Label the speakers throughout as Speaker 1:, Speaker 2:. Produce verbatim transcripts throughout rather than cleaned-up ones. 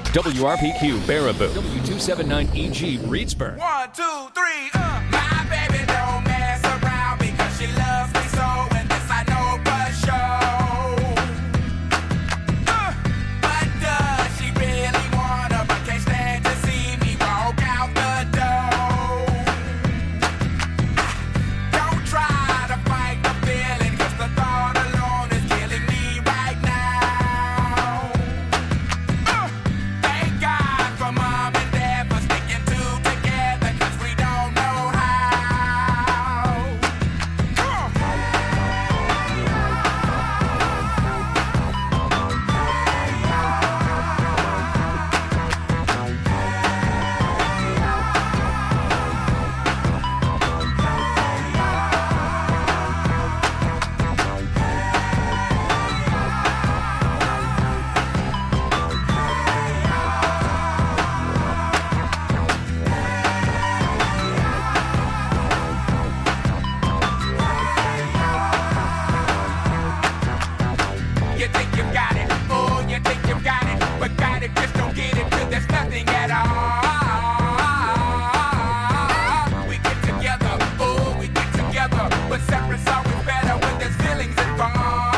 Speaker 1: W R P Q, Baraboo. W two seventy-nine E G, Reedsburg.
Speaker 2: One, two, three, uh. My baby don't mess around because she loves me so, and this I know for sure. Uh, but does she really wanna, but can't stand to see me walk out the door? Don't try to fight the feeling, cause the thought alone is killing me right now. Uh, thank God for mom and dad for sticking two together, cause we don't know how. Come on. You think you got it, oh, you think you got it, but got it, just don't get it, 'cause there's nothing at all. We get together, oh, we get together, but separate's always better when there's feelings involved.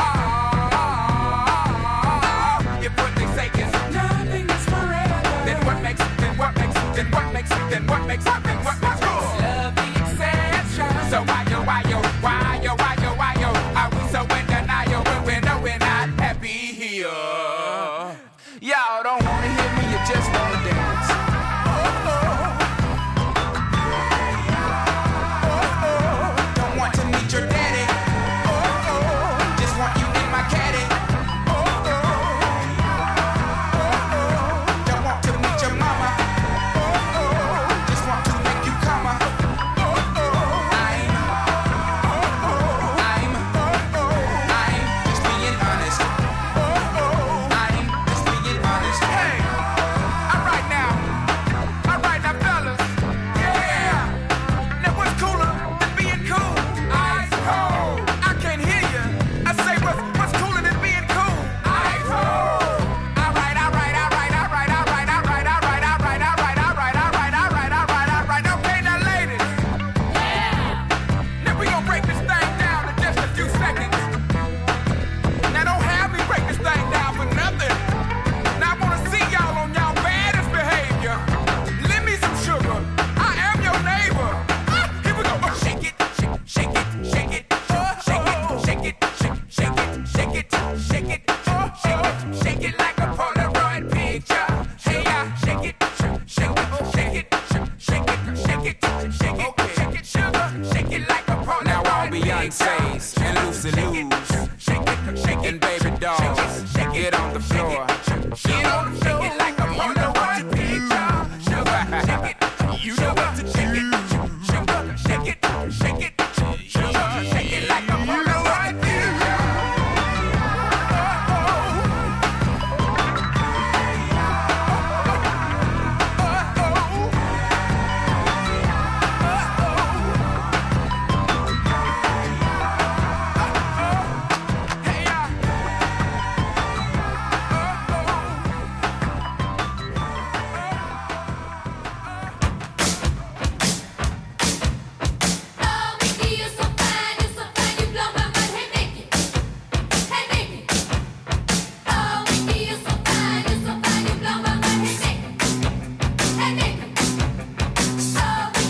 Speaker 2: If what they say is nothing is forever, then what makes, then what makes, then what makes, then what makes, then what makes love the exception? So why yo, why yo, why yo, why yo, why yo, are we so in denial when we know we're not happy here? Y'all don't wanna hear me, you just wanna dance. Oh, oh. Oh, oh. Don't want to meet your daddy. Oh, oh. Just want you in my caddy. Oh, oh. Oh, oh. Don't want to meet your mama. Oh, oh. Just want to make you come. Oh, oh. I'm, oh, oh. I'm, oh, oh. I'm just being honest. Oh, oh. I'm just being honest. Hey, all right now, all right now, fellas. Yeah. Now what's cooler than being cool? Ice cold. I can't hear you. I say what's what's cooler than being cool? Ice cold. All right, all right, all right, all right, all right, all right, all right, all right, all right, all right, all right, all right, all right, all right. Okay, now ladies. Yeah. Now we gonna break this thing down in just a few seconds. Now don't have me break this thing down for nothing. Now I wanna see y'all on y'all baddest behavior. Lend me some sugar. I am your neighbor. Ah, here we go. Oh, shake it, shake, shake it, shake it, shake it, shake it, shake, shake it, shake it, shake it, oh, shake it, shake it like a Polaroid picture. Hey, yeah, shake it, shake it, shake it, shake it, shake it, shake it, shake it, sugar, shake it like a Polaroid. Now all Beyonce's and Lucy Lou's and baby dolls, get on the floor. Get on the floor. Shake it like a Polaroid picture. Sugar, shake it. You know what to shake it. Sugar, shake it, shake it. Sugar, shake it like a Polaroid picture. Oh, oh. Oh, oh. Hey, yeah.
Speaker 3: Oh, Mickey, you're so fine, you're so fine, you blow my mind. Hey, Mickey, hey, Mickey. Oh, Mickey, you're so fine, you're so fine, you blow my mind. Hey, Mickey, hey, Mickey. Oh,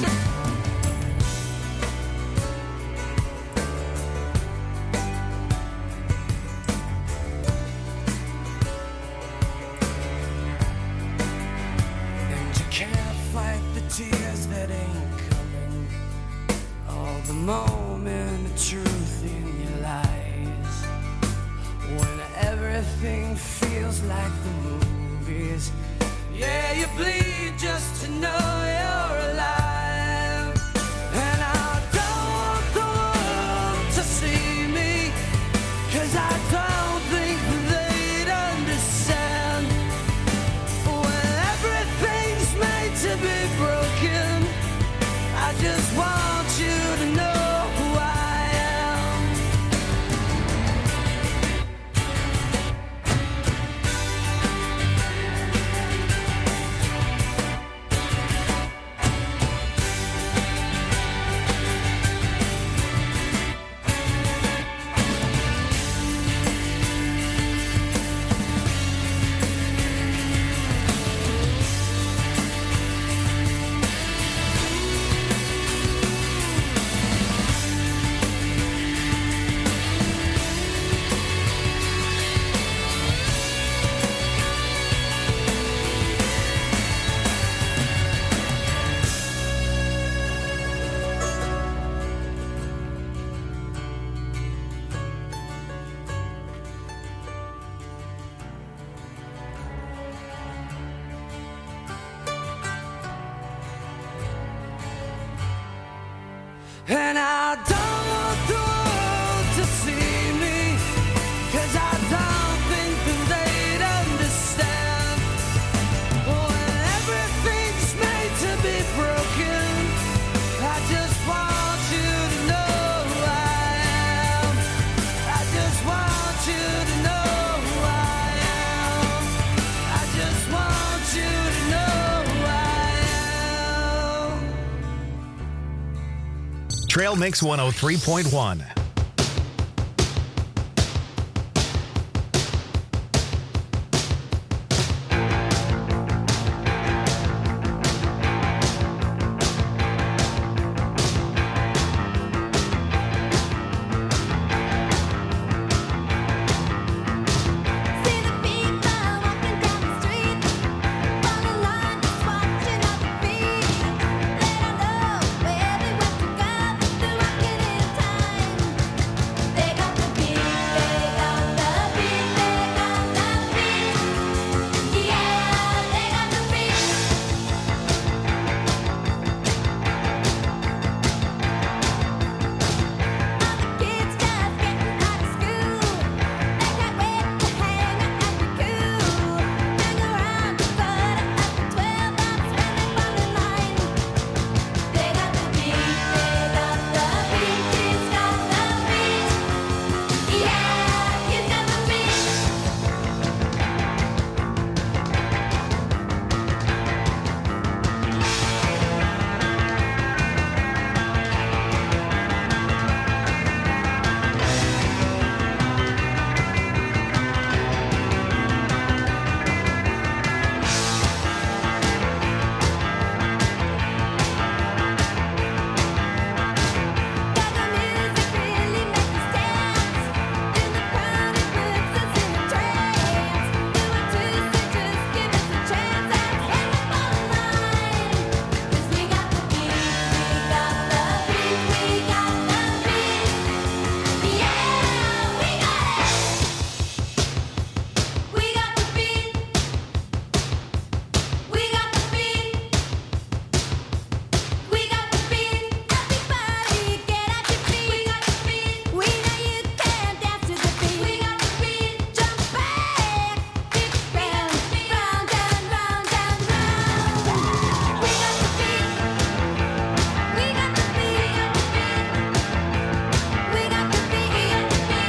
Speaker 2: And you can't fight the tears that ain't coming. All the moment of truth in your eyes. When everything feels like the movies. Yeah, you bleed just to know you're alive. And I don't want the world to see me, 'cause I don't think they'd understand. When everything's made to be broken, I just want you to know who I am.
Speaker 4: And I don't want the world to see me, 'cause I don't think that they'd understand. When everything's made to be broken, I just want you to know who I am. I just want you to know who I am. I just want you to know who I am.
Speaker 5: Trail Mix one oh three point one.
Speaker 3: See the people walking down the street, on the line just watching at the feet. They don't know where they went to go, they're walking in time. They got the beat, they got the beat, they got the beat. Yeah, they got the beat. All the kids just getting out of school, they can't wait to hang out at the cool. Hang around the corner after twelve, that's when they fall in line. They got the beat, they got the beat, kids got the beat. Yeah, kids got the beat. Gaga music really makes us dance. In the crowd it puts us in a trance. Do it too, so just give us a chance and hit the bottom line. 'Cause we got the beat, we got the beat, we got the beat. Yeah, we got it. We got the beat. We got the beat. We got the beat. Everybody get out your feet. We got the beat. We know you can dance to the beat. We got the beat. Jump back, kick round, round and round and round. We got the beat. We got the beat. We got the beat.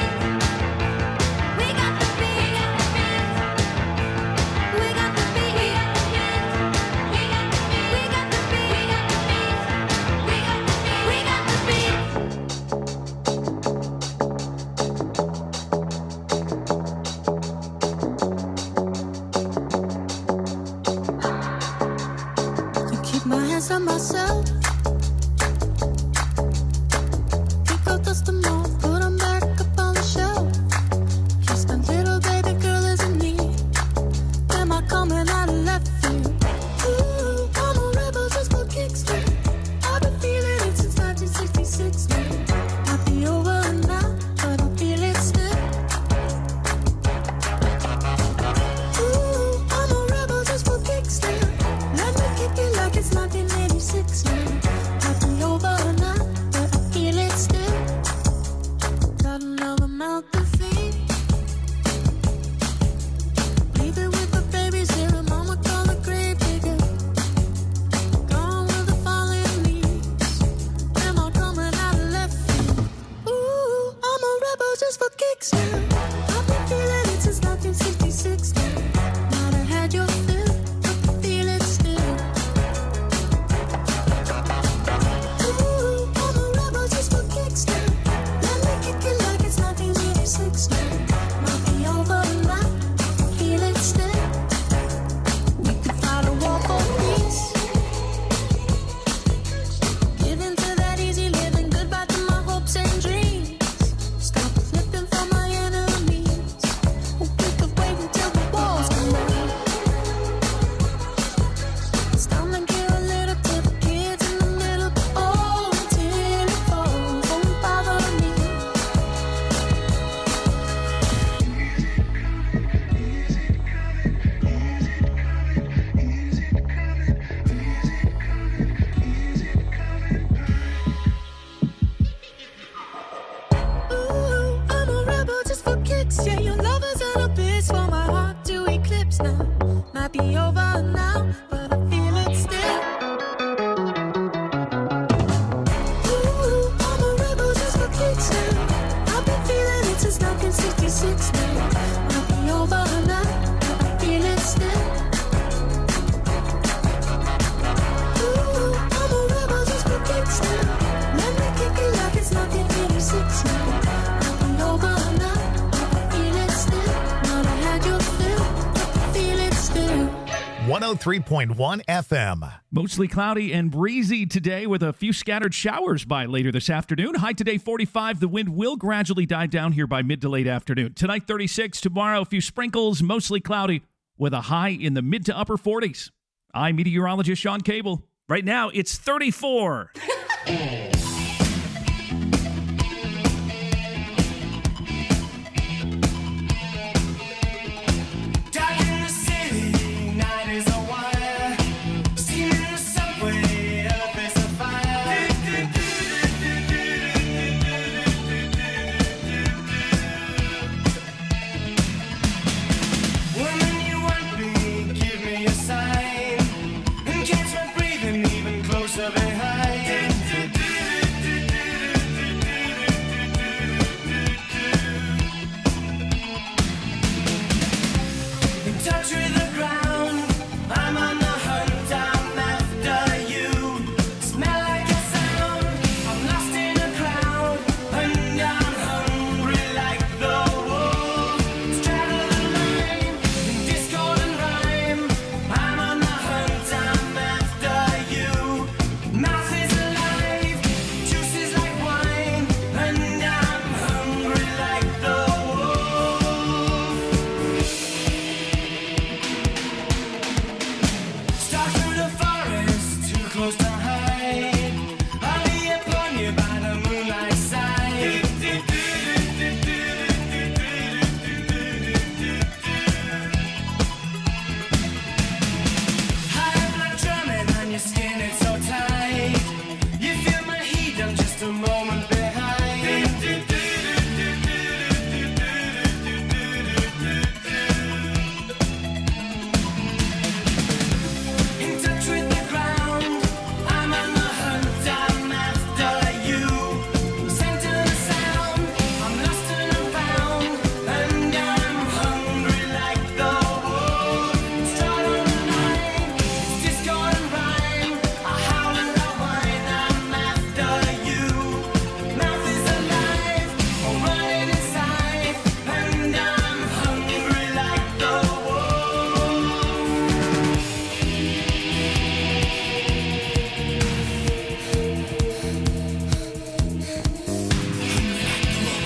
Speaker 3: We got the beat. We got the beat. We got the beat. We got the beat. We got the beat. We got the beat.
Speaker 6: I keep my hands on myself. Pick out dust them off, put 'em back up on the shelf. Guess my little baby girl isn't me. Am I coming out of left field? Ooh, I'm a rebel just for kicks. I've been feeling it since nineteen sixty-six. Might be over now, but I feel it still. Ooh, I'm a rebel just for kicks. Let me kick it like it's nineteen eighty-six now. Might be over now, but I feel it still. eighty-six now. Might be over or not, but I feel it still. Ooh, I'm a rebel just for kicks now. Let me kick it like it's nineteen eighty-six now. Might be over or not, but I feel it still. Might have had your fill, but I feel it still.
Speaker 5: one oh three point one F M.
Speaker 7: Mostly cloudy and breezy today with a few scattered showers by later this afternoon. High today forty-five. The wind will gradually die down here by mid to late afternoon. Tonight thirty-six. Tomorrow a few sprinkles, mostly cloudy with a high in the mid to upper forties. I'm meteorologist Sean Cable. Right now it's thirty-four.